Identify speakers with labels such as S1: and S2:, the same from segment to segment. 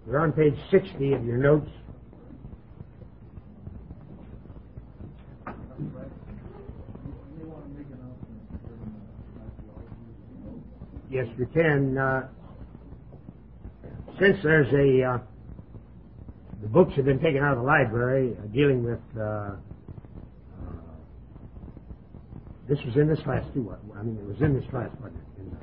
S1: We're on page 60 of your notes. Yes, we can. Since there's the books have been taken out of the library dealing with, this was in this class too. I mean, it was in this class, wasn't it?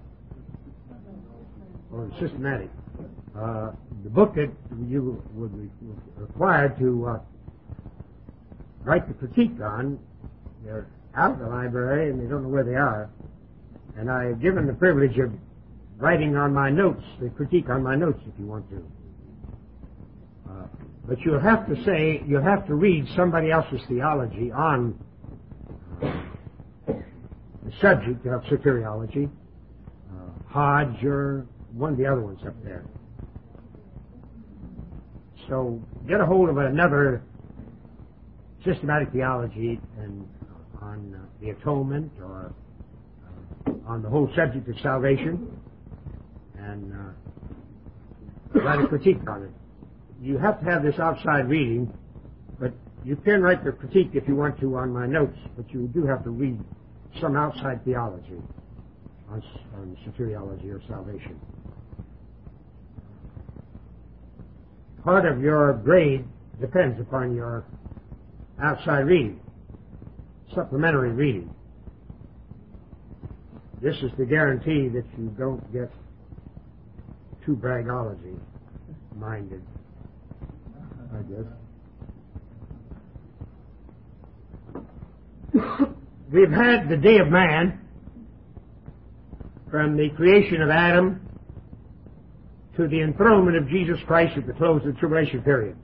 S1: Or systematic. The book that you would be required to write the critique on, they're out of the library and they don't know where they are. And I have given the privilege of writing on my notes, the critique on my notes if you want to. But you'll have to read somebody else's theology on the subject of soteriology, Hodge or one of the other ones up there. So get a hold of another systematic theology and on the atonement or on the whole subject of salvation and write a critique on it. You have to have this outside reading, but you can write the critique if you want to on my notes, but you do have to read some outside theology on soteriology or salvation. Part of your grade depends upon your outside reading, supplementary reading. This is the guarantee that you don't get too bragology minded, I guess. We've had the day of man from the creation of Adam to the enthronement of Jesus Christ at the close of the tribulation period.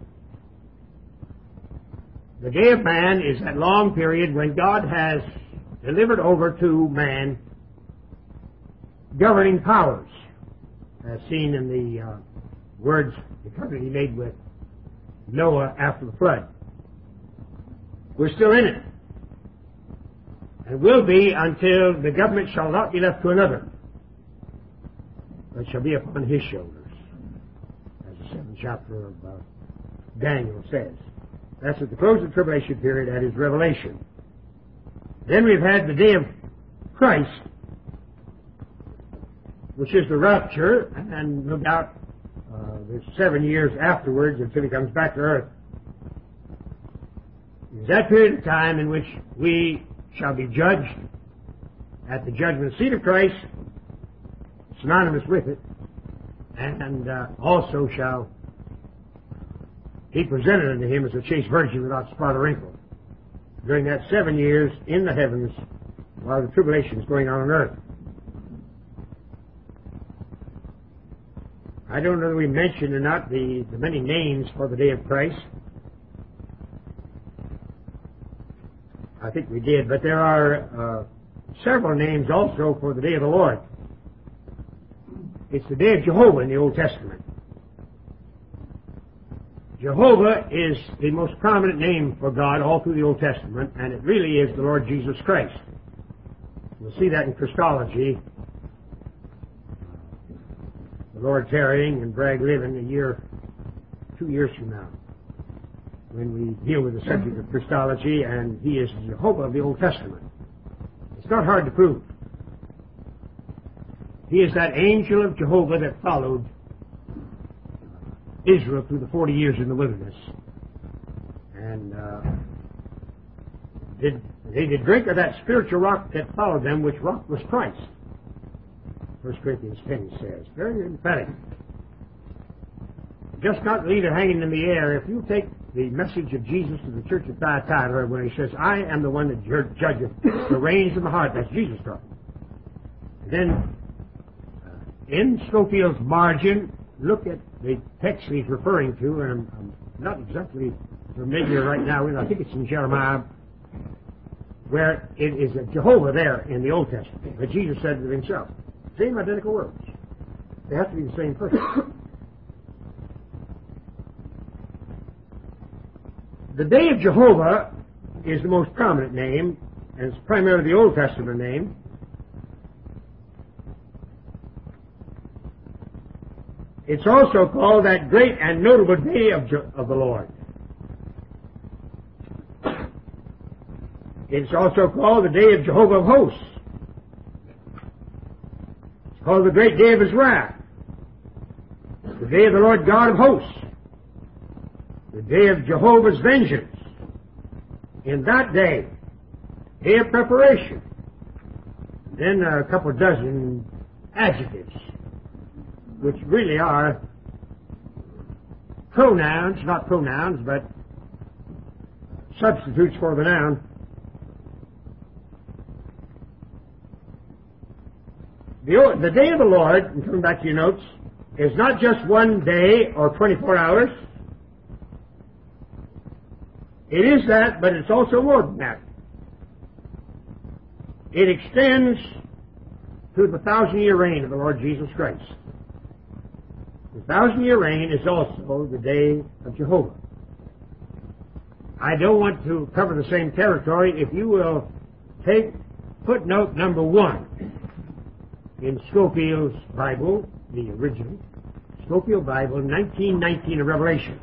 S1: The day of man is that long period when God has delivered over to man governing powers, as seen in the words, the covenant he made with Noah after the flood. We're still in it, and will be until the government shall not be left to another, but shall be upon his shoulders, as the 7th chapter of Daniel says. That's at the close of the tribulation period at his revelation. Then we've had the day of Christ, which is the rapture, and no doubt there's 7 years afterwards until he comes back to earth. It's that period of time in which we shall be judged at the judgment seat of Christ, synonymous with it, and also shall be presented unto him as a chaste virgin without spot or wrinkle during that 7 years in the heavens while the tribulation is going on earth. I don't know whether we mentioned or not the many names for the day of Christ. I think we did, but there are several names also for the day of the Lord. It's the day of Jehovah in the Old Testament. Jehovah is the most prominent name for God all through the Old Testament, and it really is the Lord Jesus Christ. We'll see that in Christology. The Lord tarrying and Bragg living 2 years from now, when we deal with the subject of Christology, and he is Jehovah of the Old Testament. It's not hard to prove. He is that angel of Jehovah that followed Israel through the 40 years in the wilderness. And they did drink of that spiritual rock that followed them, which rock was Christ. 1 Corinthians 10 says. Very emphatic. Just not leave it hanging in the air. If you take the message of Jesus to the church of Thyatira, where he says, I am the one that judgeth the reins of the heart, that's Jesus talking. Then, in Scofield's margin, look at the text he's referring to, and I'm not exactly familiar right now with it. I think it's in Jeremiah, where it is Jehovah there in the Old Testament. But Jesus said it himself. Same identical words. They have to be the same person. The day of Jehovah is the most prominent name, and it's primarily the Old Testament name. It's also called that great and notable day of the Lord. It's also called the day of Jehovah of hosts. It's called the great day of his wrath. The day of the Lord God of hosts. The day of Jehovah's vengeance. In that day of preparation. Then a couple dozen adjectives, which really are pronouns, not pronouns, but substitutes for the noun. The day of the Lord, and coming back to your notes, is not just one day or 24 hours. It is that, but it's also more than that. It extends to the 1,000-year reign of the Lord Jesus Christ. The 1,000-year reign is also the day of Jehovah. I don't want to cover the same territory. If you will take footnote number 1 in Scopel's Bible, the original, Scopel Bible, 1919 of Revelation,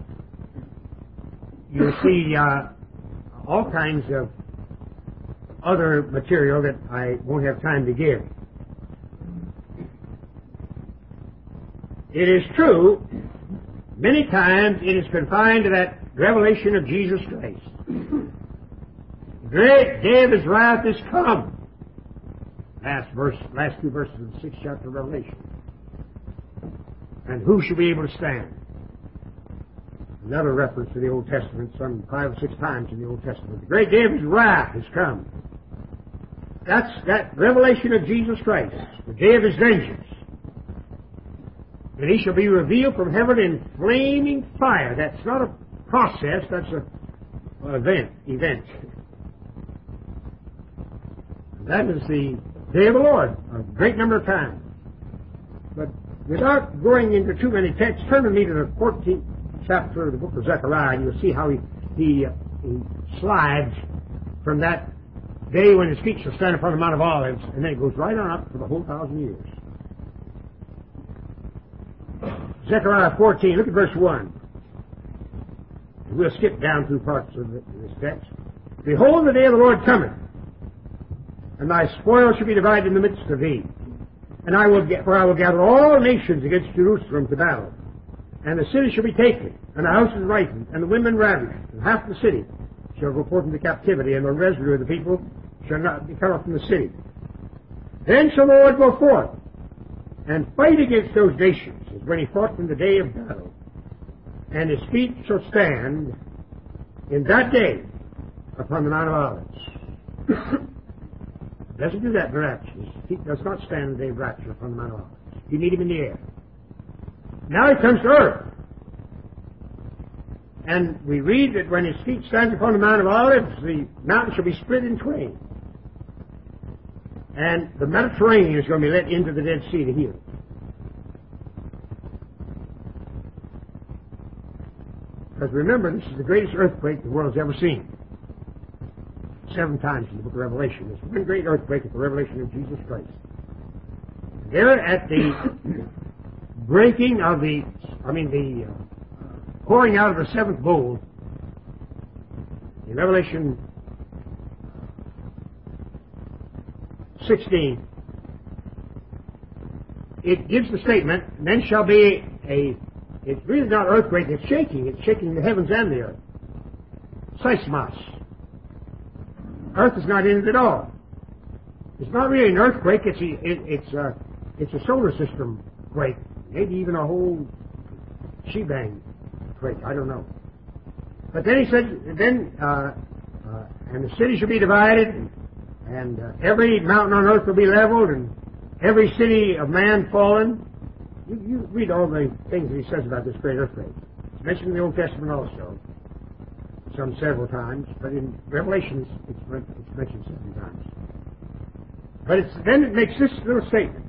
S1: you'll see all kinds of other material that I won't have time to give. It is true, many times it is confined to that revelation of Jesus Christ. The great day of his wrath is come. Last two verses of the 6th chapter of Revelation. And who shall be able to stand? Another reference to the Old Testament, some 5 or 6 times in the Old Testament. The great day of his wrath has come. That's that revelation of Jesus Christ, the day of his vengeance. And he shall be revealed from heaven in flaming fire. That's not a process, that's an event. That is the day of the Lord, a great number of times. But without going into too many texts, turn with me to the 14th chapter of the book of Zechariah, and you'll see how he slides from that day when his feet shall stand upon the Mount of Olives, and then it goes right on up for the whole 1,000 years. Zechariah 14, look at verse 1. We'll skip down through parts of this text. Behold, the day of the Lord cometh, and thy spoil shall be divided in the midst of thee. And I will gather all nations against Jerusalem to battle. And the city shall be taken, and the houses rifled, and the women ravished, and half the city shall go forth into captivity, and the residue of the people shall not be cut off from the city. Then shall the Lord go forth, and fight against those nations, as when he fought in the day of battle. And his feet shall stand in that day upon the Mount of Olives. Doesn't do that in the rapture. His feet does not stand in the day of rapture upon the Mount of Olives. You meet him in the air. Now he comes to earth. And we read that when his feet stand upon the Mount of Olives, the mountain shall be split in twain. And the Mediterranean is going to be let into the Dead Sea to heal it. Because remember, this is the greatest earthquake the world has ever seen. 7 times in the book of Revelation. There's one great earthquake at the revelation of Jesus Christ. There at the breaking of the pouring out of the 7th bowl, in Revelation 16, it gives the statement, then shall be it's really not an earthquake, it's shaking the heavens and the earth. Seismos. Earth is not in it at all. It's not really an earthquake, it's a solar system quake, maybe even a whole shebang quake, I don't know. But then he said, and the city shall be divided, and every mountain on earth will be leveled, and every city of man fallen. You read all the things that he says about this great earthquake. It's mentioned in the Old Testament also, several times, but in Revelations it's mentioned 7 times. But then it makes this little statement.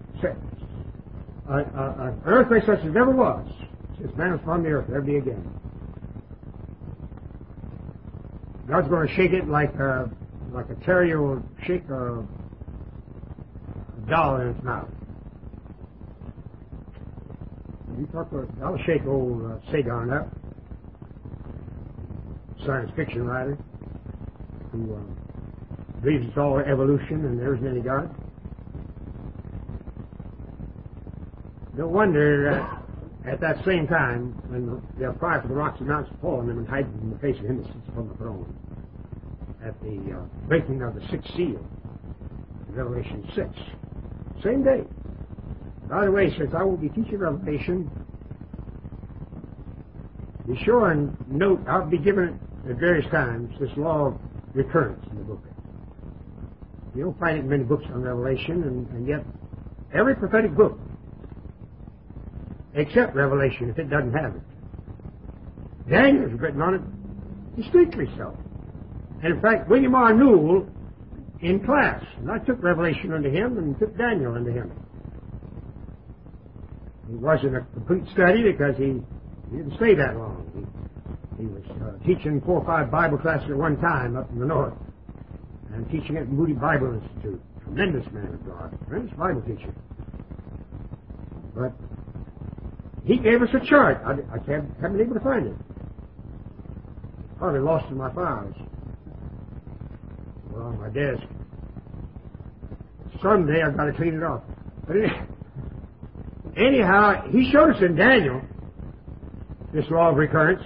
S1: An earthquake such as never was, since man was upon the earth, there be again. God's going to shake it like a terrier will shake a doll in its mouth. You talk about, I'll shake old Sagan up, science fiction writer, who believes it's all evolution and there isn't any God. No wonder at that same time, when they'll cry for the rocks and mountains to fall on them and hide them in the face of him that sits upon the throne, at the breaking of the sixth seal, Revelation 6, same day. By the way, since I will be teaching Revelation, be sure and note, I'll be given at various times this law of recurrence in the book. You don't find it in many books on Revelation, and yet every prophetic book, except Revelation, if it doesn't have it. Daniel's written on it distinctly so. And in fact, William R. Newell, in class, and I took Revelation under him and took Daniel under him. It wasn't a complete study because he didn't stay that long. He was teaching 4 or 5 Bible classes at one time up in the north, and teaching at Moody Bible Institute. Tremendous man of God, tremendous Bible teacher. But he gave us a chart. I haven't been able to find it. Probably lost in my files. Or on my desk. Someday I've got to clean it off. But anyhow, he showed us in Daniel this law of recurrence.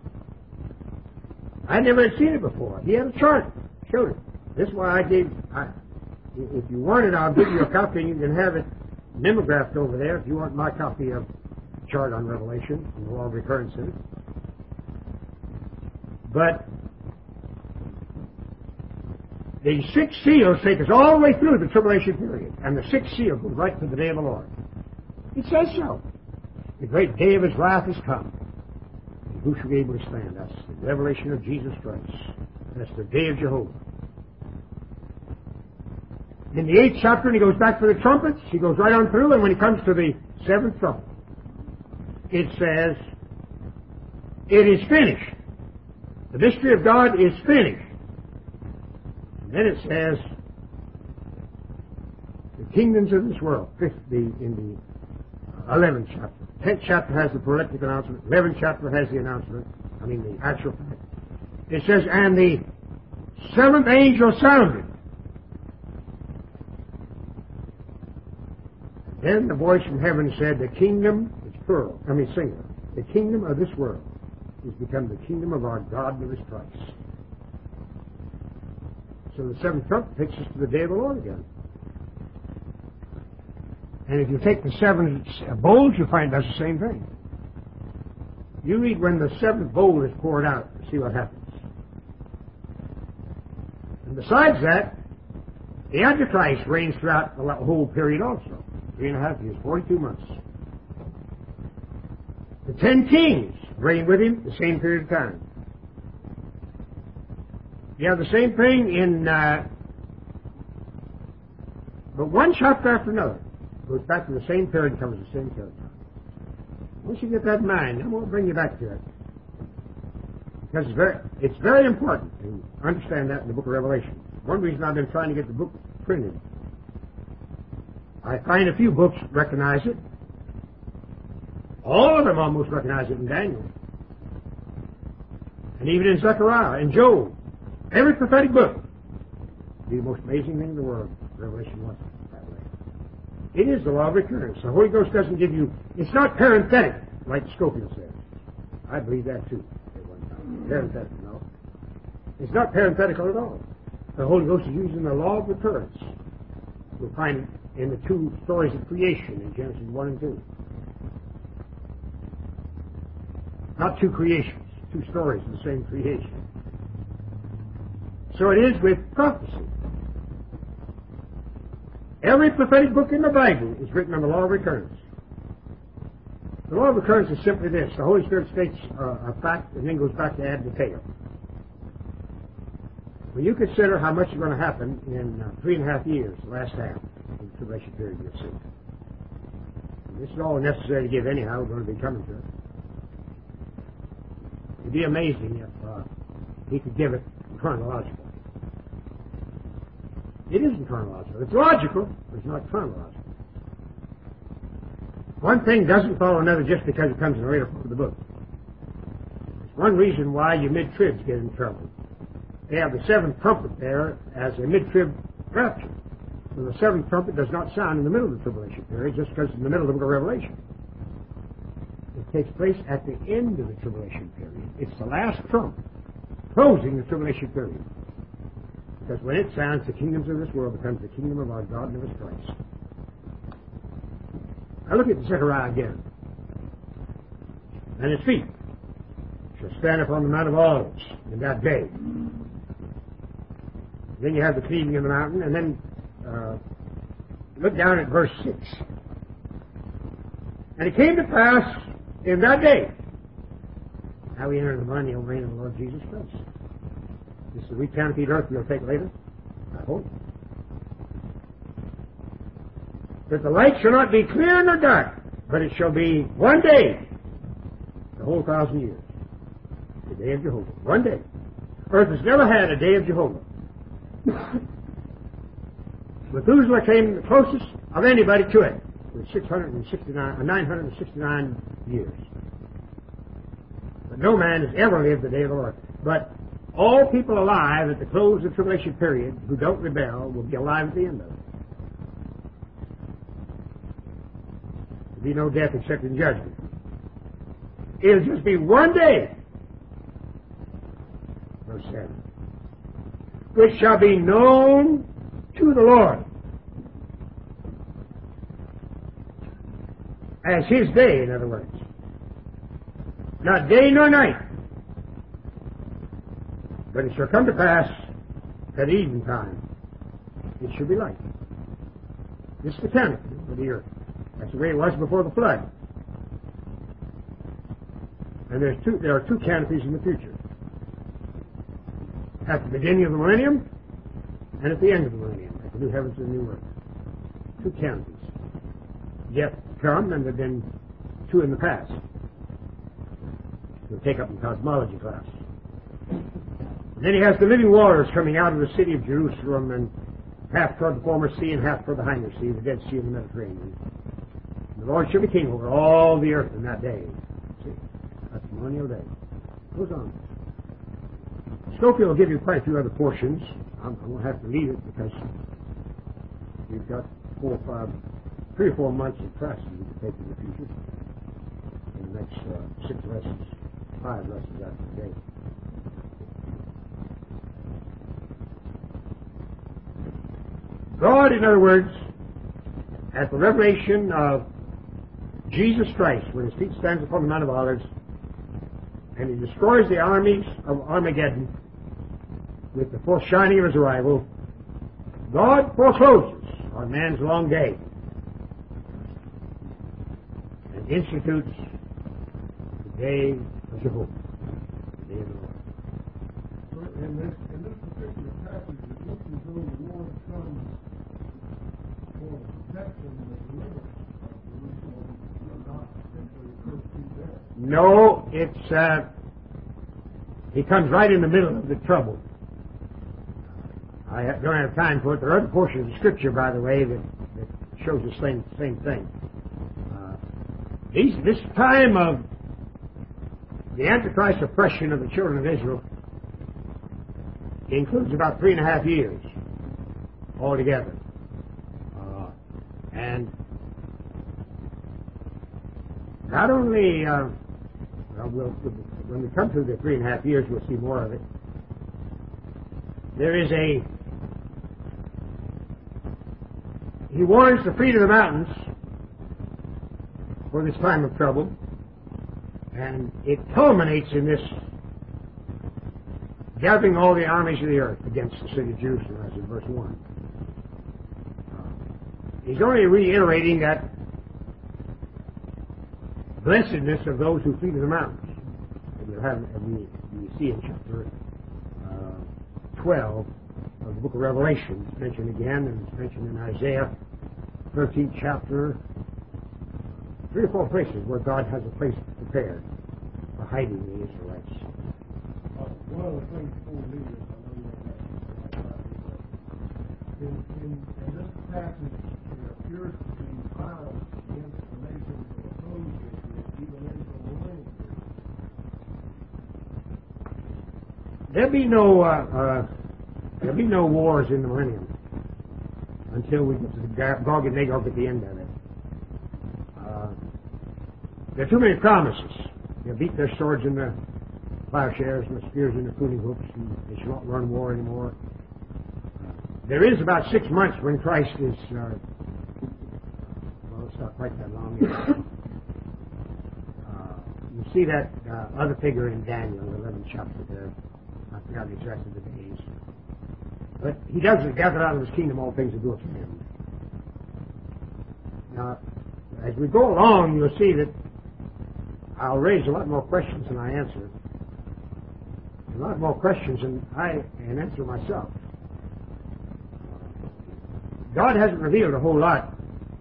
S1: I never had seen it before. He had a chart. Showed it. This is why if you want it, I'll give you a copy and you can have it mimeographed over there if you want my copy of the chart on Revelation and the law of recurrence in it. But the 6 seals take us all the way through the tribulation period, and the 6th seal goes right to the day of the Lord. It says so. The great day of his wrath has come. And who shall be able to stand? That's the revelation of Jesus Christ. That's the day of Jehovah. In the 8th chapter, and he goes back to the trumpets, he goes right on through, and when he comes to the 7th trumpet, it says, it is finished. The mystery of God is finished. And then it says, the kingdoms of this world, in the 11th chapter. 10th chapter has the proleptic announcement. 11th chapter has the announcement. The actual fact. It says, and the 7th angel sounded. Then the voice from heaven said, the kingdom, it's plural, singular, the kingdom of this world has become the kingdom of our God and of his Christ. So the 7th trumpet takes us to the day of the Lord again. And if you take the 7 bowls, you'll find that's the same thing. You read when the 7th bowl is poured out to see what happens. And besides that, the Antichrist reigns throughout the whole period also. 3.5 years, 42 months. The 10 kings reign with him the same period of time. You have the same thing in, but one chapter after another. Goes back to the same period and covers the same period. Once you get that in mind, I'm going to bring you back to it. Because it's very important to understand that in the book of Revelation. One reason I've been trying to get the book printed. I find a few books recognize it. All of them almost recognize it in Daniel. And even in Zechariah and Job. Every prophetic book. The most amazing thing in the world. Revelation 1. That way. It is the law of recurrence. The Holy Ghost doesn't give you... It's not parenthetic, like Scofield says. I believe that too. At one time. Parenthetical, no. It's not parenthetical at all. The Holy Ghost is using the law of recurrence. We'll find it in the 2 stories of creation in Genesis 1 and 2. Not 2 creations, 2 stories of the same creation. So it is with prophecy. Every prophetic book in the Bible is written on the law of recurrence. The law of recurrence is simply this. The Holy Spirit states a fact and then goes back to add detail. When you consider how much is going to happen in 3.5 years, the last half of the tribulation period, you'll see. And this is all necessary to give anyhow. We're going to be coming to it. It would be amazing if he could give it chronological. It isn't chronological. It's logical, but it's not chronological. One thing doesn't follow another just because it comes in a later part of the book. It's one reason why you mid-tribs get in trouble. They have the seventh trumpet there as a mid-trib rapture. So the seventh trumpet does not sound in the middle of the tribulation period just because it's in the middle of the book of Revelation. It takes place at the end of the tribulation period. It's the last trump closing the tribulation period. Because when it sounds, the kingdoms of this world becomes the kingdom of our God and of His Christ. Now look at Zechariah again. And his feet shall stand upon the Mount of Olives in that day. Then you have the cleaving of the mountain, and then look down at verse 6. And it came to pass in that day. Now we enter the millennial reign of the Lord Jesus Christ. This is the recanopied earth we'll take later, I hope. That the light shall not be clear nor dark, but it shall be one day, the whole 1,000 years. The day of Jehovah. One day. Earth has never had a day of Jehovah. Methuselah came the closest of anybody to it with 969 years. But no man has ever lived the day of the Lord. But all people alive at the close of the tribulation period who don't rebel will be alive at the end of it. There'll be no death except in judgment. It'll just be one day. Verse 7. Which shall be known to the Lord as His day, in other words. Not day nor night. But it shall come to pass at eventime it shall be light. This is the canopy of the earth. That's the way it was before the flood. And there are two canopies in the future. At the beginning of the millennium and at the end of the millennium, at the new heavens and the new earth. Two canopies. Yet come, and there have been two in the past. We'll take up in cosmology class. And then he has the living waters coming out of the city of Jerusalem, and half toward the former sea and half toward the hinder sea, the Dead Sea and the Mediterranean. And the Lord shall be king over all the earth in that day. See? That's the millennial day. Goes on. Scofield will give you quite a few other portions. I won't have to leave it because we've got 3 or 4 months of classes we can take in the future. In the next 6 lessons, 5 lessons after today. God, in other words, at the revelation of Jesus Christ, when His feet stands upon the Mount of Olives, and He destroys the armies of Armageddon with the foreshining of His arrival, God forecloses on man's long day and institutes the day of Jehovah, the day of the Lord.
S2: In this particular passage, it looks as though the Lord comes for the protection and the deliverance of Jerusalem, but not simply the first 2 days.
S1: No, it's He comes right in the middle of the trouble. I don't have time for it. There are other portions of Scripture, by the way, that shows the same thing. This time of the Antichrist oppression of the children of Israel includes about 3.5 years altogether. And not only, when we come to the 3.5 years, we'll see more of it. There is He warns the feet of the mountains for this time of trouble, and it culminates in this gathering all the armies of the earth against the city of Jerusalem, as in verse 1. He's only reiterating that blessedness of those who flee to the mountains. And we see in chapter 12 of the book of Revelation. It's mentioned again, and it's mentioned in Isaiah 13th chapter. 3 or 4 places where God has a place prepared for hiding the Israelites.
S2: One of the things for me is, I know you don't have to, in in this passage, it appears to be violence against the nations who oppose Israel, even into the millennium.
S1: There'll be no wars in the millennium until we get to the Gog and Magog at the end of it. There are too many promises. They'll beat their swords in the plowshares and the spears in the pruning hooks, and they shall not learn war anymore. There is about 6 months when Christ is, well, it's not quite that long yet. You see that other figure in Daniel, the 11th chapter there. I forgot exactly the days. But he does gather out of his kingdom all things that do to him. Now, as we go along, you'll see that I'll raise a lot more questions than I answer. A lot more questions than I can answer myself. God hasn't revealed a whole lot.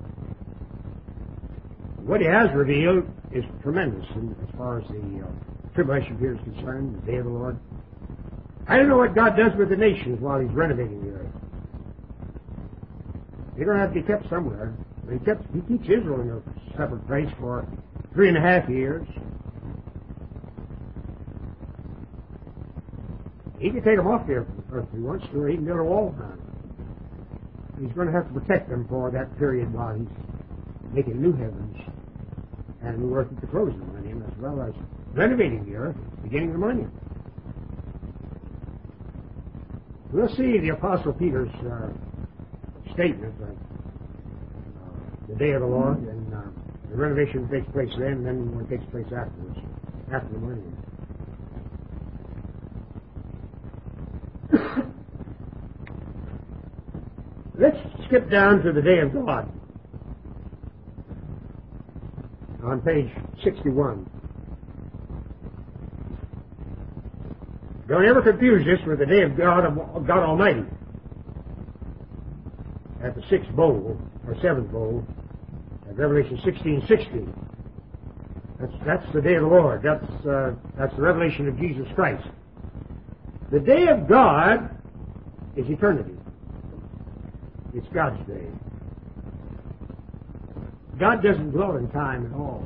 S1: What he has revealed is tremendous as far as the tribulation period is concerned, the day of the Lord. I don't know what God does with the nations while he's renovating the earth. They're going to have to be kept somewhere. He keeps Israel in a separate place for 3.5 years. He can take them off the earth if he wants to, or he can build a wall around it. He's going to have to protect them for that period while he's making new heavens and new earth at the close of the millennium, as well as renovating the earth at the beginning of the millennium. We'll see the Apostle Peter's statement of the day of the Lord and the renovation takes place then, and then what takes place afterwards, after the millennium. Let's skip down to the day of God on page 61. Don't ever confuse this with the day of God Almighty at the 6th bowl or 7th bowl at Revelation 16:16. That's the day of the Lord. That's the revelation of Jesus Christ. The day of God is eternity. It's God's day. God doesn't dwell in time at all.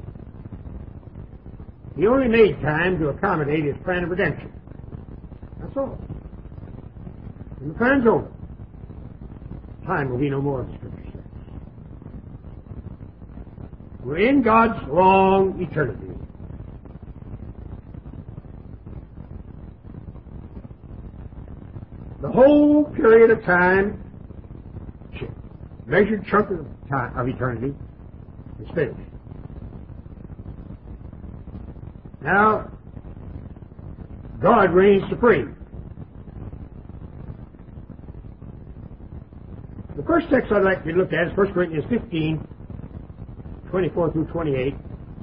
S1: He only made time to accommodate his plan of redemption. That's all. And the plan's over. Time will be no more, the Scripture says. We're in God's long eternity. The whole period of time, measured chunk of eternity, is finished. Now, God reigns supreme. The first text I'd like to look at is 1 Corinthians 15, 24 through 28.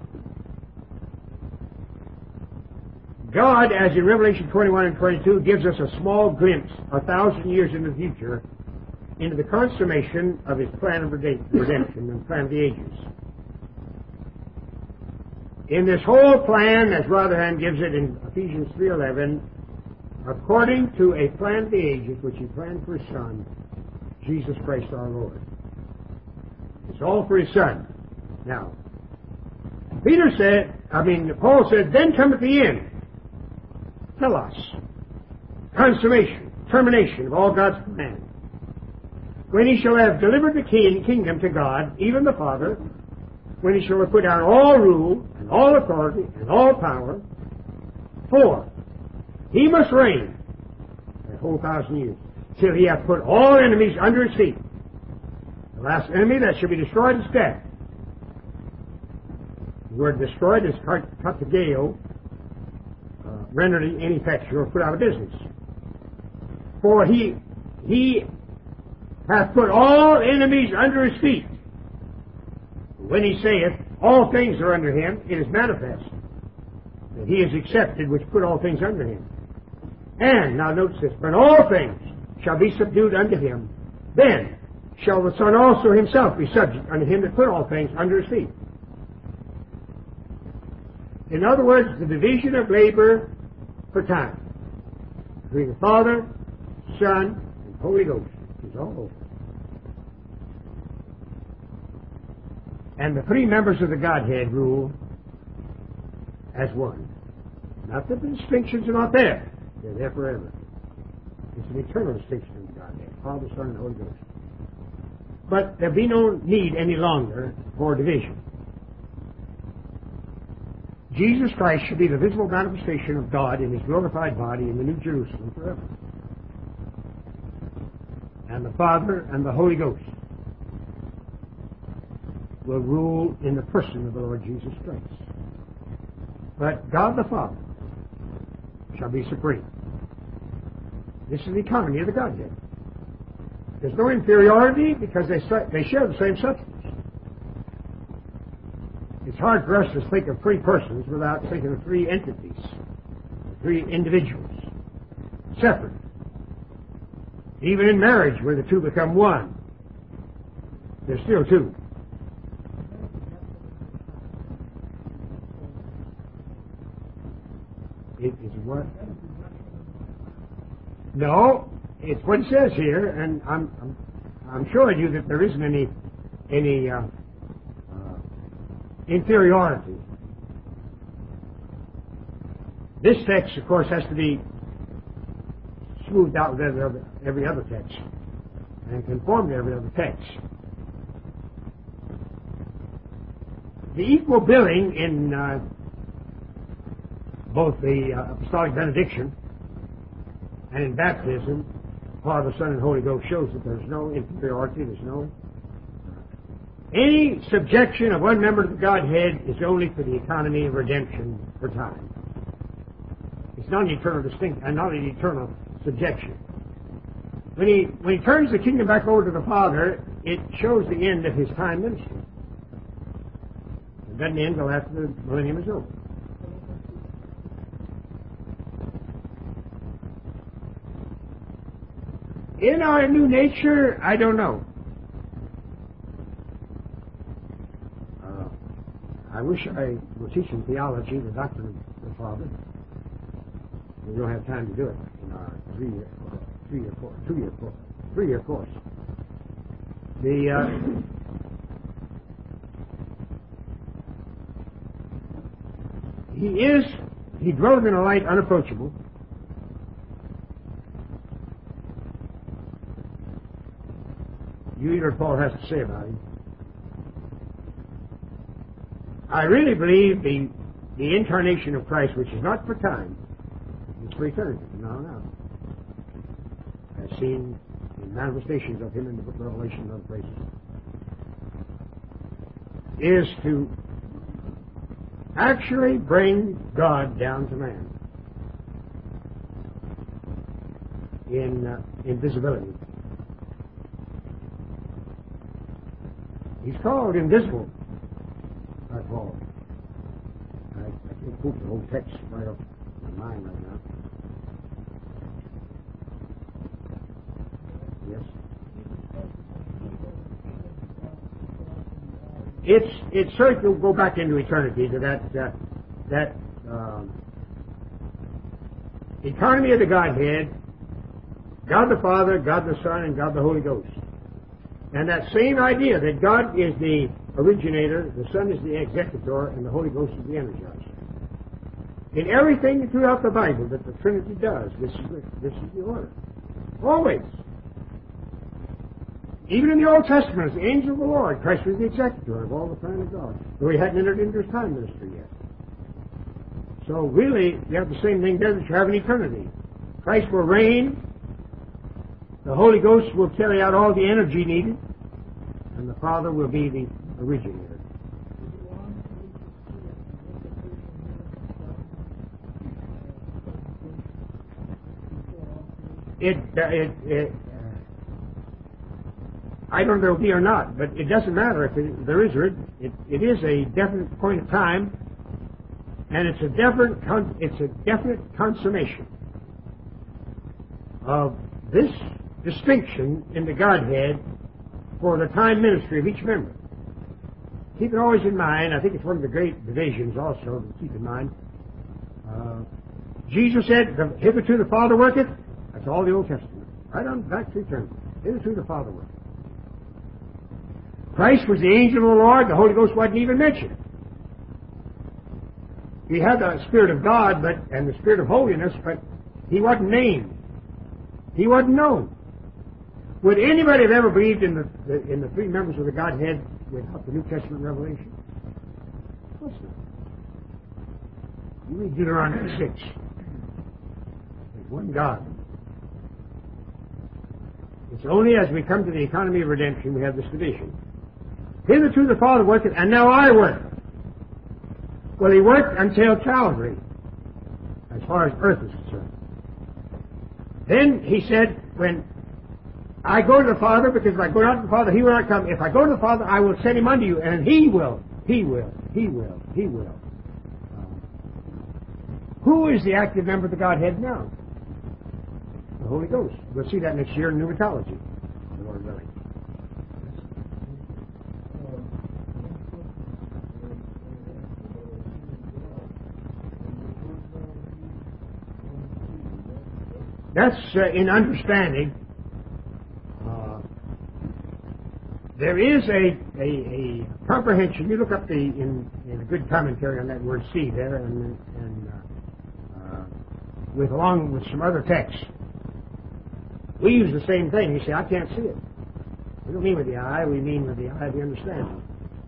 S1: God, as in Revelation 21 and 22, gives us a small glimpse, 1,000 years in the future, into the consummation of his plan of redemption and plan of the ages. In this whole plan, as Rotherham gives it in Ephesians 3:11, according to a plan of the ages which he planned for his Son, Jesus Christ our Lord. It's all for his Son. Now, Paul said, then cometh the end. Telos. Consummation, termination of all God's plan. When he shall have delivered the kingdom to God, even the Father, when he shall have put down all rule, and all authority, and all power, for he must reign that whole 1,000 years, till he hath put all enemies under his feet. The last enemy that shall be destroyed is death. The word destroyed is katageo, rendered ineffectual, put out of business. For he hath put all enemies under his feet. When he saith, all things are under him, it is manifest that he is accepted which put all things under him. And, now notice this, when all things shall be subdued unto him, then shall the Son also himself be subject unto him that put all things under his feet. In other words, the division of labor for time between the Father, Son, and Holy Ghost is all over. And the three members of the Godhead rule as one. Not that the distinctions are not there. They're there forever. It's an eternal distinction in the Godhead. Father, Son, and Holy Ghost. But there be no need any longer for division. Jesus Christ should be the visible manifestation of God in His glorified body in the New Jerusalem forever. And the Father and the Holy Ghost will rule in the person of the Lord Jesus Christ. But God the Father shall be supreme. This is the economy of the Godhead. There's no inferiority because they share the same substance. It's hard for us to think of three persons without thinking of three entities, three individuals, separate. Even in marriage, where the two become one, there's still two. It is what? No, it's what it says here, and I'm showing you that there isn't any inferiority. This text, of course, has to be smoothed out with every other text and conform to every other text. The equal billing in both the apostolic benediction and in baptism, Father, Son, and Holy Ghost shows that there's no inferiority, there's no... Any subjection of one member to the Godhead is only for the economy of redemption for time. It's not an eternal distinction, and not an eternal subjection. When he turns the kingdom back over to the Father, it shows the end of His time ministry. It doesn't end until after the millennium is over. In our new nature, I don't know. I wish I were teaching theology, the doctrine of the Father. We don't have time to do it in our three-year course. He dwelleth in a light unapproachable. You hear what Paul has to say about him. I really believe the incarnation of Christ, which is not for time, it's for eternity, now. As seen in manifestations of Him in the book of Revelation and other places, is to actually bring God down to man in visibility. He's called invisible by Paul. I can't quote the whole text right off my mind right now. Yes. It's certain to go back into eternity to that economy of the Godhead, God the Father, God the Son, and God the Holy Ghost. And that same idea that God is the originator, the Son is the executor, and the Holy Ghost is the energizer. In everything throughout the Bible that the Trinity does, this is the order. Always. Even in the Old Testament, as the angel of the Lord, Christ was the executor of all the plan of God, though He hadn't entered into His time ministry yet. So really, you have the same thing there that you have in eternity. Christ will reign, the Holy Ghost will carry out all the energy needed, and the Father will be the originator. I don't know if there will be or not, but it doesn't matter if there is or isn't. It is a definite point of time, and it's a definite consummation of this distinction in the Godhead for the time ministry of each member. Keep it always in mind. I think it's one of the great divisions also to keep in mind. Jesus said, "Hitherto the Father worketh." That's all the Old Testament. Right on back to eternity. Hitherto the Father worketh. Christ was the angel of the Lord. The Holy Ghost wasn't even mentioned. He had the Spirit of God and the Spirit of holiness, but he wasn't named. He wasn't known. Would anybody have ever believed in the three members of the Godhead without the New Testament revelation? Of course not. You read Deuteronomy 6. There's one God. It's only as we come to the economy of redemption we have this division. Hitherto the Father worked, and now I work. Well, he worked until Calvary, as far as earth is concerned. Then he said, when I go to the Father, because if I go not to the Father, he will not come. If I go to the Father, I will send him unto you, and he will. Who is the active member of the Godhead now? The Holy Ghost. We'll see that next year in pneumatology, the Lord willing. That's in understanding. There is a comprehension. You look up in a good commentary on that word "see" there, and along with some other texts. We use the same thing. You say, I can't see it. We don't mean with the eye. We mean with the eye of the understanding.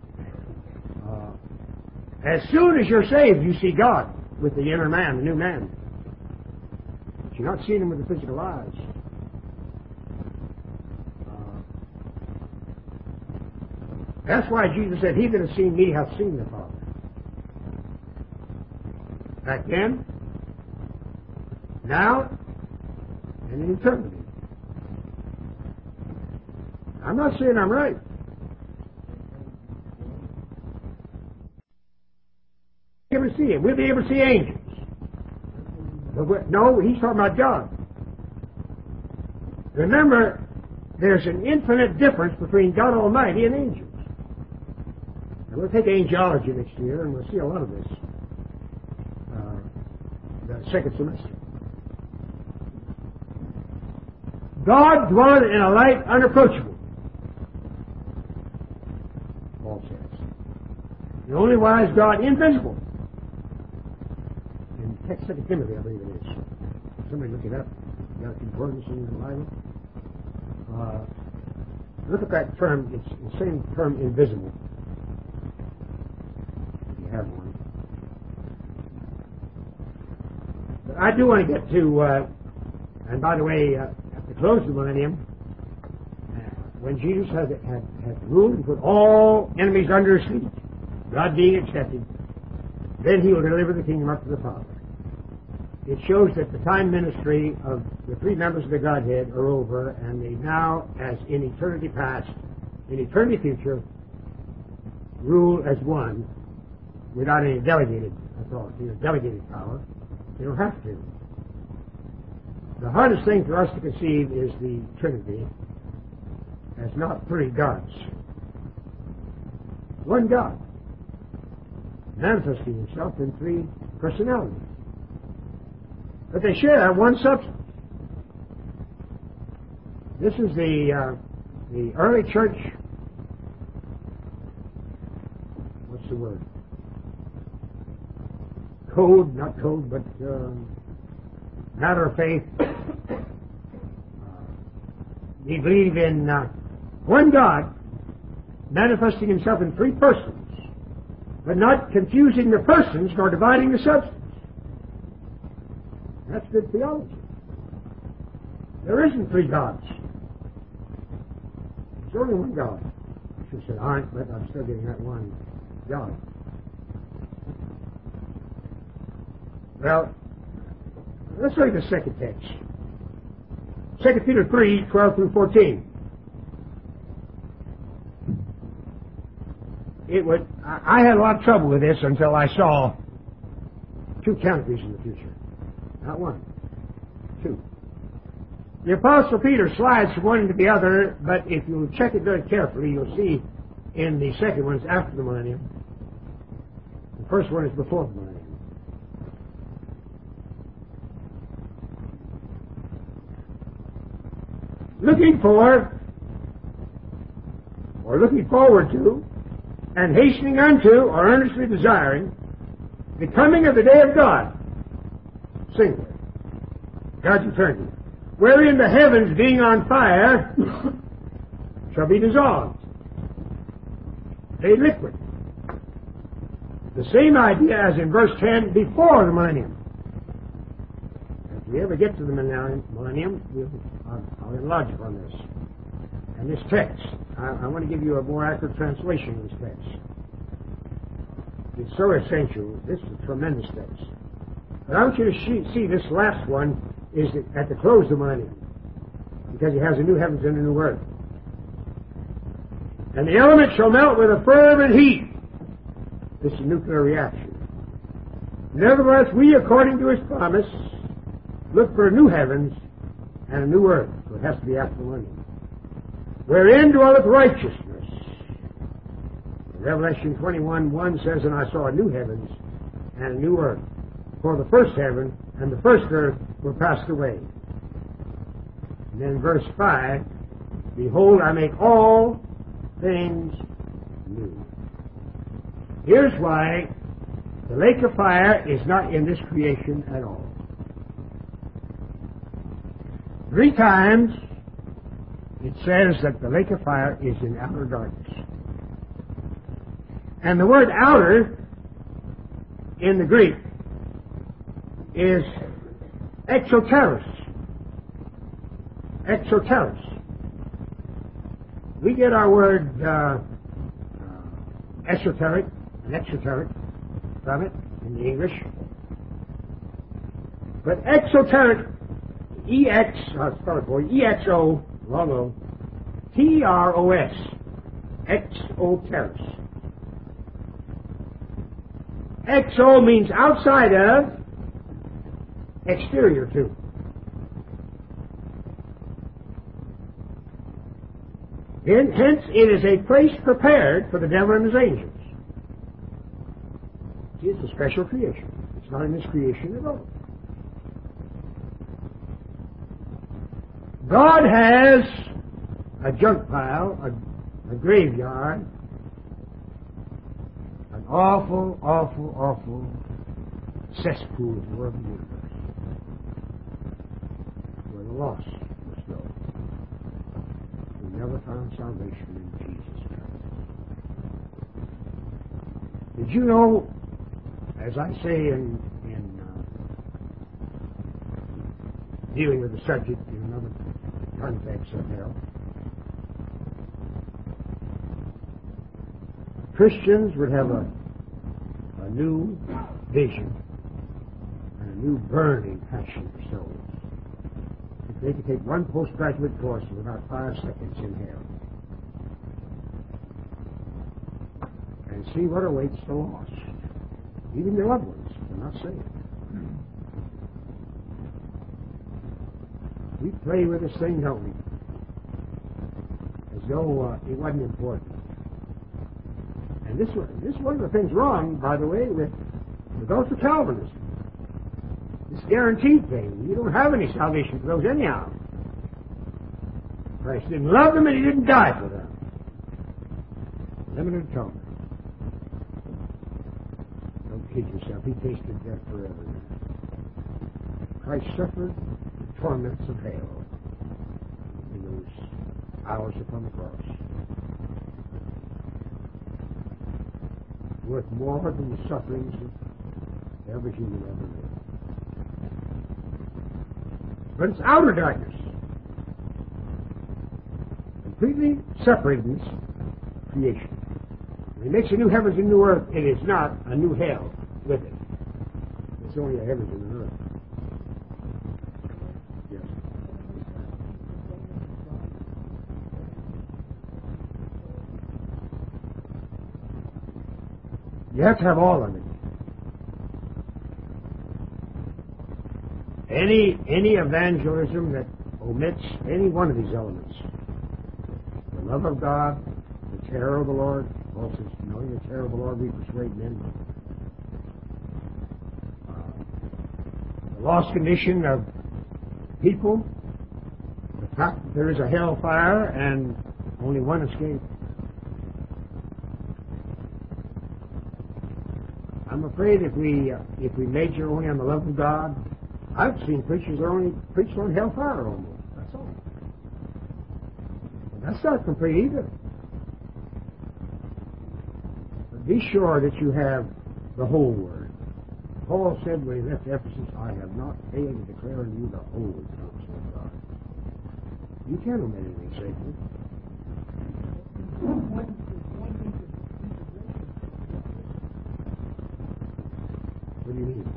S1: As soon as you're saved, you see God with the inner man, the new man. But you're not seeing him with the physical eyes. That's why Jesus said, he that has seen me hath seen the Father. Back then, now, and in eternity. I'm not saying I'm right. We'll be able to see him. We'll be able to see angels. No, he's talking about God. Remember, there's an infinite difference between God Almighty and angels. And we'll take angelology next year, and we'll see a lot of this. The second semester. God dwelleth in a light unapproachable. Paul says. The only wise God, invisible. In 2 Timothy, I believe it is. Somebody look it up. You got a concordance in the Bible. Look at that term. It's the same term, invisible. If you have one. But I do want to get to, and by the way, at the close of the millennium, when Jesus had ruled and put all enemies under his feet, God being accepted, then he will deliver the kingdom up to the Father. It shows that the time ministry of the three members of the Godhead are over, and they now, as in eternity past, in eternity future, rule as one without any delegated authority or delegated power. They don't have to. The hardest thing for us to conceive is the Trinity as not three gods. One God, manifesting himself in three personalities. But they share one substance. This is the early church. What's the word? Code, not code, but matter of faith. We believe in one God manifesting himself in three persons, but not confusing the persons nor dividing the substance. That's good theology. There isn't three gods. There's only one God. She said, all right, but I'm still getting that one God. Well, let's look at the second text. 2 Peter 3, 12 through 14. I had a lot of trouble with this until I saw two canopies in the future. Not one. Two. The Apostle Peter slides from one into the other, but if you check it very carefully, you'll see in the second one it's after the millennium. The first one is before the millennium. Looking for or looking forward to, and hastening unto, or earnestly desiring, the coming of the day of God, singular, God's eternity, wherein the heavens being on fire shall be dissolved, made liquid. The same idea as in verse 10 before the millennium. If we ever get to the millennium, I'll enlarge upon this. And this text, I want to give you a more accurate translation of this text. It's so essential. This is a tremendous text. But I want you to see this last one is at the close of the millennium, because he has a new heavens and a new earth. And the elements shall melt with a fervent heat. This is a nuclear reaction. Nevertheless, we, according to his promise, look for new heavens and a new earth. So it has to be after the millennium. Wherein dwelleth righteousness. Revelation 21:1 says, and I saw a new heavens and a new earth. For the first heaven and the first earth were passed away. And then verse 5, behold, I make all things new. Here's why the lake of fire is not in this creation at all. 3 times it says that the lake of fire is in outer darkness. And the word outer in the Greek is exoteros. Exoteros. We get our word esoteric and exoteric from it in the English. But exoteric, I'll spell it for you, E-X-O, long O, T-R-O-S, exoteros. Exo means outside of, exterior to. Hence, it is a place prepared for the devil and his angels. See, it's a special creation. It's not in this creation at all. God has a junk pile, a graveyard, an awful, awful, awful cesspool of the world of the universe, where the lost must go, who never found salvation in Jesus Christ. Did you know, as I say in dealing with the subject in another context of hell, Christians would have a new vision and a new burning passion for souls. If they could take one postgraduate course of about 5 seconds in hell and see what awaits the lost, even their loved ones, if they're not saved. We play with this thing, don't we? As though it wasn't important. And this is one of the things wrong, by the way, with ultra Calvinism. This guaranteed thing. You don't have any salvation for those anyhow. Christ didn't love them and he didn't die for them. Limited atonement. Don't kid yourself. He tasted death forever. Christ suffered the torments of hell in those hours upon the cross. Worth more than the sufferings of every human ever lived. But it's outer darkness. Completely separated in this creation. When he makes a new heavens and a new earth, it is not a new hell with it. It's only a heavens and an earth. Yes. You have to have all of it. Any evangelism that omits any one of these elements, the love of God, the terror of the Lord, Paul says, knowing the terror of the Lord, we persuade men. The lost condition of people, the fact that there is a hellfire and only one escape. I'm afraid if we major only on the love of God, I've seen preachers that only preach on hellfire almost. That's all. But that's not complete either. But be sure that you have the whole Word. Paul said when he left Ephesus, I have not failed to declare unto you the whole counsel of God. You can't omit anything sacred. What do you mean?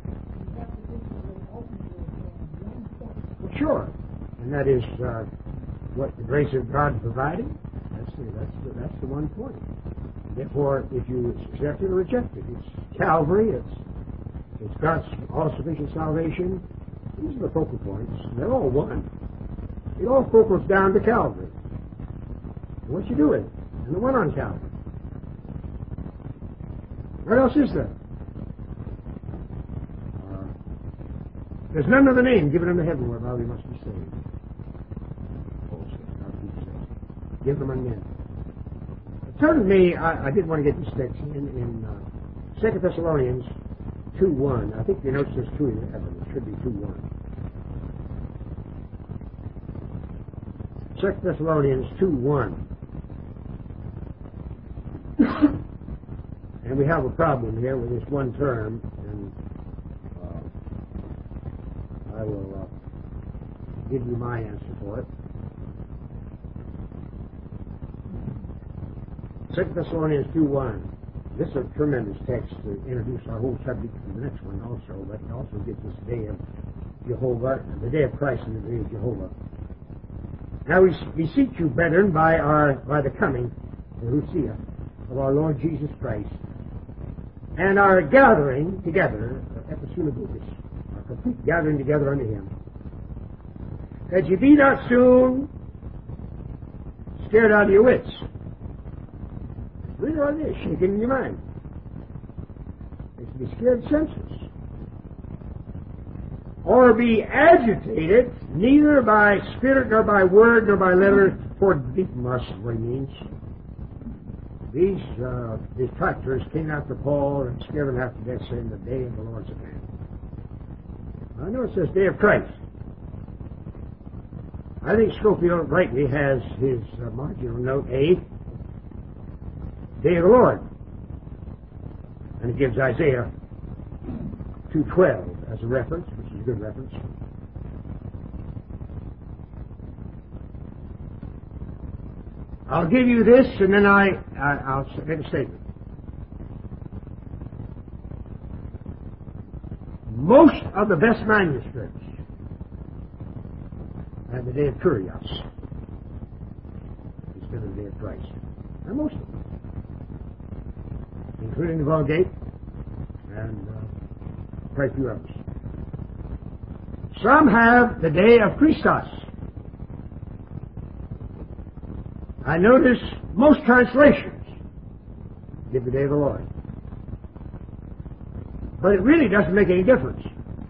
S1: Well, sure. And that is what the grace of God provided. That's the one point. Therefore, if you accept it or reject it, it's Calvary, it's God's all-sufficient salvation. These are the focal points. They're all one. It all focals down to Calvary. And what you do with it, and the one on Calvary. What else is there? There's none other name given unto heaven whereby we must be saved. Paul said, not be saved. Give them among men. Turn with me, I did want to get this text in 2 Thessalonians 2:1. I think the note says 2:11. It should be 2:1. 2 Thessalonians 2:1. And we have a problem here with this one term, and I will give you my answer for it. 2 Thessalonians 2:1. This is a tremendous text to introduce our whole subject to the next one also, but it also gets this day of Jehovah, the day of Christ and the day of Jehovah. Now we beseech you, brethren, by the coming, the Parousia, of our Lord Jesus Christ, and our gathering together, Episunagogus, our complete gathering together unto Him, that you be not soon scared out of your wits. Read all this, shaking in your mind. It's to be scared senseless. Or be agitated, neither by spirit, nor by word, nor by letter, toward thee from us, is what he means. These detractors came after Paul and scared him half to death, saying, the day of the Lord's at hand. I know it says day of Christ. I think Scofield rightly has his marginal note A, day of the Lord. And it gives Isaiah 2:12 as a reference, which is a good reference. I'll give you this, and then I'll make a statement. Most of the best manuscripts have the day of Kurios instead of the day of Christ. And most of them, including the Vulgate and quite a few others. Some have the day of Christos. I notice most translations give the day of the Lord. But it really doesn't make any difference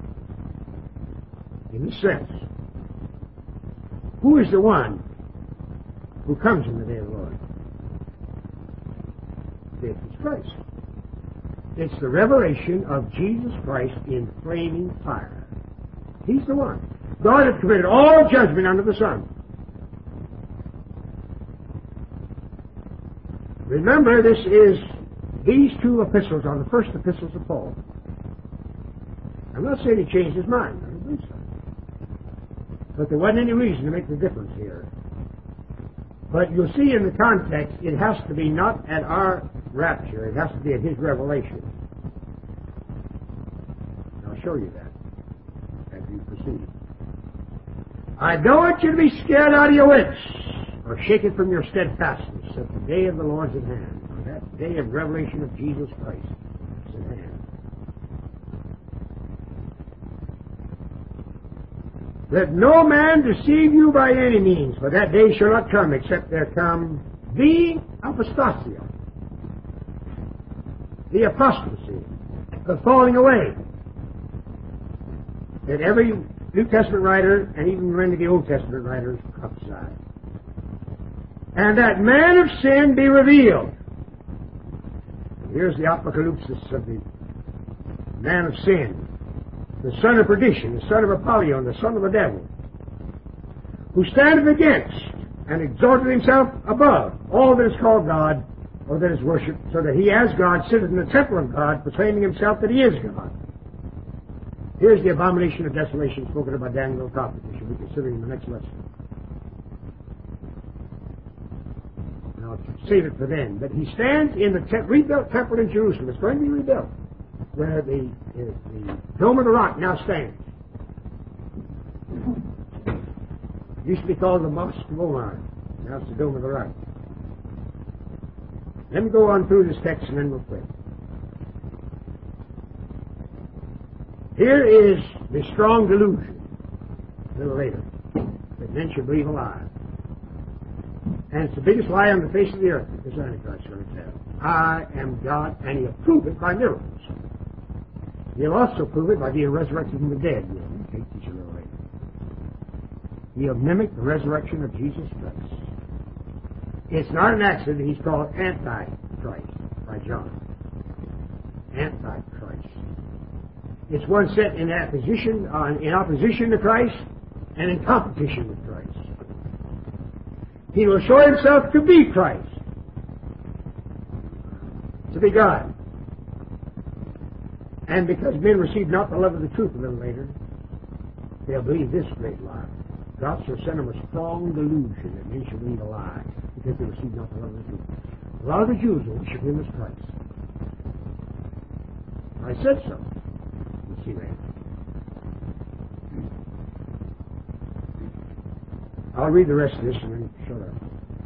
S1: in this sense. Who is the one who comes in the day of the Lord? It's Christ. It's the revelation of Jesus Christ in flaming fire. He's the one. God has committed all judgment under the sun. Remember, this is these two epistles are the first epistles of Paul. I'm not saying he changed his mind. I don't think so. But there wasn't any reason to make the difference here. But you'll see in the context, it has to be not at our rapture. It has to be at his revelation. And I'll show you that as we proceed. I don't want you to be scared out of your wits or shaken from your steadfastness at the day of the Lord's at hand, or that day of revelation of Jesus Christ is at hand. Let no man deceive you by any means, for that day shall not come except there come the apostasia, the apostasy, the falling away, that every New Testament writer and even many of the Old Testament writers prophesy. And that man of sin be revealed. Here's the apocalypsis of the man of sin, the son of perdition, the son of Apollyon, the son of the devil, who standeth against and exalted himself above all that is called God or that is worshipped, so that he as God sitteth in the temple of God, proclaiming himself that he is God. Here's the abomination of desolation spoken of by Daniel the prophet, which we'll be considering in the next lesson. And I'll save it for then. But he stands in the rebuilt temple in Jerusalem. It's going to be rebuilt, where the Dome of the Rock now stands. It used to be called the Mosque of Omar. Now it's the Dome of the Rock. Let me go on through this text and then we'll quit. Here is the strong delusion, a little later, that men should believe a lie. And it's the biggest lie on the face of the earth that this Antichrist is going to tell. I am God, and he'll prove it by miracles. He'll also prove it by being resurrected from the dead. We'll take these a little later. He'll mimic the resurrection of Jesus Christ. It's not an accident he's called Antichrist by John. Antichrist. It's one set in opposition to Christ and in competition with Christ. He will show himself to be Christ, to be God. And because men receive not the love of the truth a little later, they'll believe this great lie. God shall send them a strong delusion that men should believe a lie because they receive not the love of the truth. A lot of the Jews will worship him as Christ. I said so. We'll see that. I'll read the rest of this and then shut up.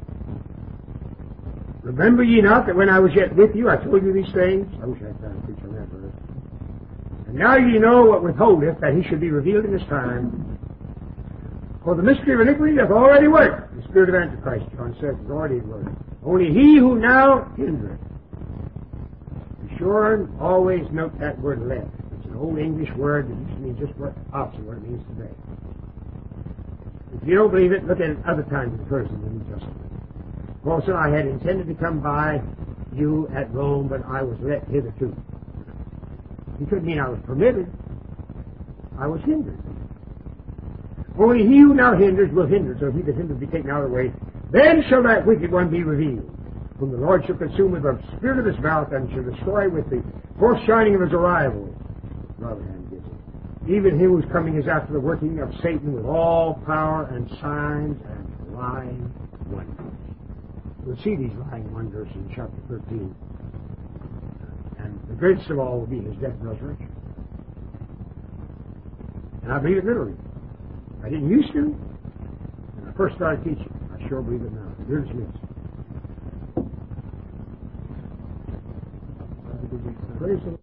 S1: Remember ye not that when I was yet with you, I told you these things? I wish I had time to preach on that verse. And now ye know what withholdeth, that he should be revealed in this time. For the mystery of iniquity hath already worked. The spirit of Antichrist, John says, is already at work. Only he who now hindereth. Be sure and always note that word let. It's an old English word that used to mean just what opposite what it means today. If you don't believe it, look at it other times it occurs in the New Testament. Paul said, I had intended to come by you at Rome, but I was let hitherto. He couldn't mean I was permitted. I was hindered. Only he who now hinders will hinder, so he that hinders be taken out of the way. Then shall that wicked one be revealed, whom the Lord shall consume with the spirit of his mouth, and shall destroy with the foreshining of his arrival. Brother hand gives it. Even he whose coming is after the working of Satan with all power and signs and lying wonders. We'll see these lying wonders in chapter 13. And the greatest of all will be his death and resurrection. And I believe it literally. I didn't used to. When I first started teaching, I sure believe it now. You're dismissed. Praise the Lord.